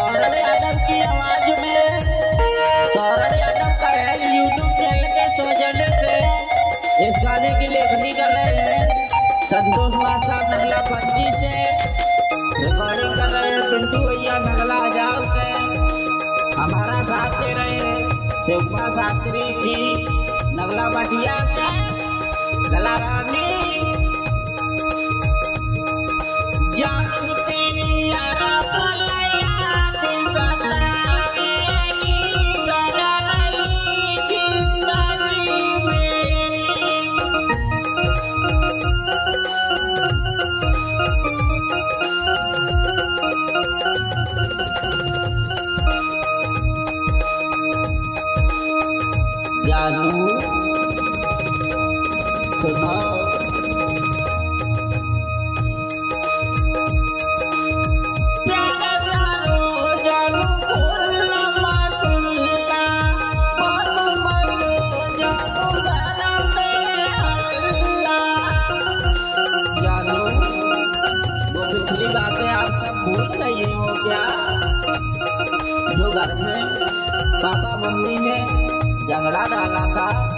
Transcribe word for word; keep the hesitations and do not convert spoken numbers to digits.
सौरभ यादव की आवाज में सौरभ यादव का है यूट्यूब चैनल के सौजन्य से इस गाने की लेखनी कर रहे हैं संतोष मासा नगला पंजी से, रिकॉर्डिंग कर रहे हैं पिंटू भैया नगला हजार से, हमारा साथ दे रहे हैं शिवपा शास्त्री जी नगला बटिया से, गला रानी जानू तेरी यारा जानू सुनो बातें आप सब भूल गए हो क्या, जो घर में पापा मम्मी ने झगड़ा डाला था।